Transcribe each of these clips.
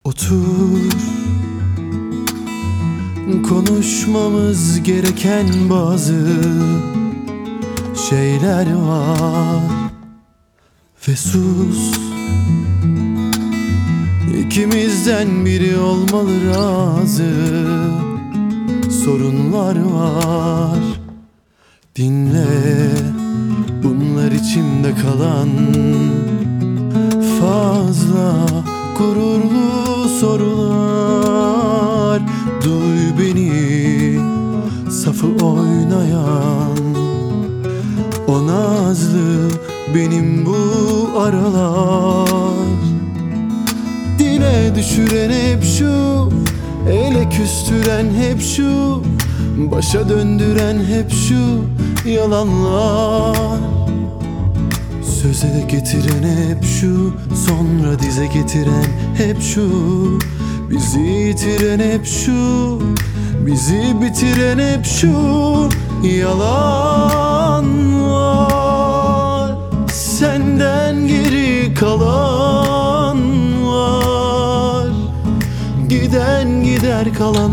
Otur, konuşmamız gereken bazı şeyler var ve sus. İkimizden biri olmalı razı. Sorunlar var, dinle. Bunlar içimde kalan fazla gururlu sorular. Duy beni, safı oynayan o nazlı benim bu aralar. Dile düşüren hep şu, ele küstüren hep şu, başa döndüren hep şu yalanlar. Söze getiren hep şu, sonra dize getiren hep şu. Bizi yitiren hep şu, bizi bitiren hep şu yalanlar. Senden geri kalan var, giden gider kalan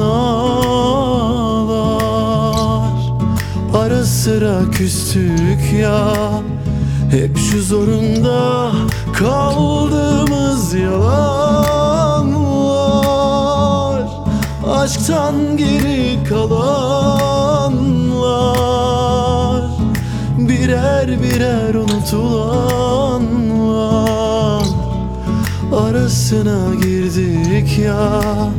ağlar. Ara sıra küstük ya, hep şu zorunda kaldığımız yalanlar. Aşktan geri kalanlar, birer birer unutulanlar. Arasına girdik ya,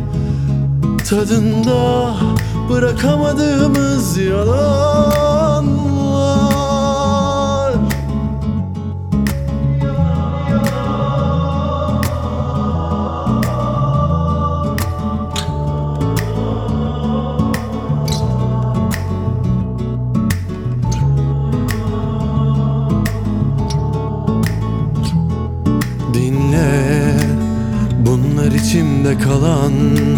tadında bırakamadığımız yalanlar. Dinle, bunlar içimde kalan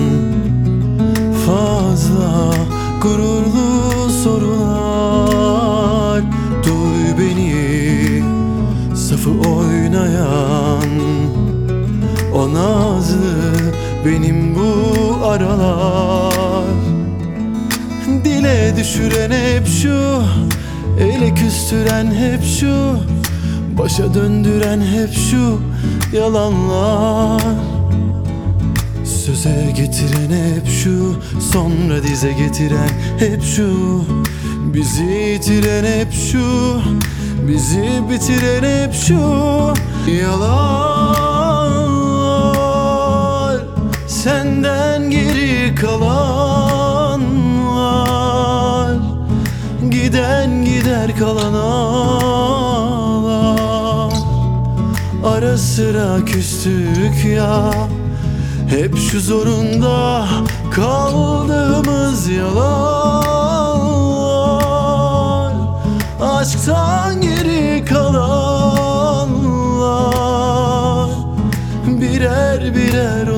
fazla gururlu sorular. Duy beni, safı oynayan o nazlı benim bu aralar. Dile düşüren hep şu, ele küstüren hep şu, başa döndüren hep şu yalanlar. Söze getiren hep şu, sonra dize getiren hep şu. Bizi yitiren hep şu, bizi bitiren hep şu yalanlar. Senden geri kalan var, giden gider kalan ağlar. Ara sıra küstük ya, hep şu zorunda kaldığımız yalanlar. Aşktan geri kalanlar, birer birer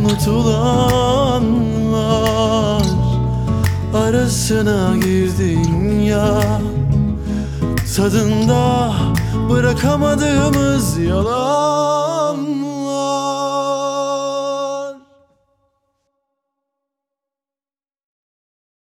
unutulanlar. Arasına girdin ya, tadında bırakamadığımız yalan.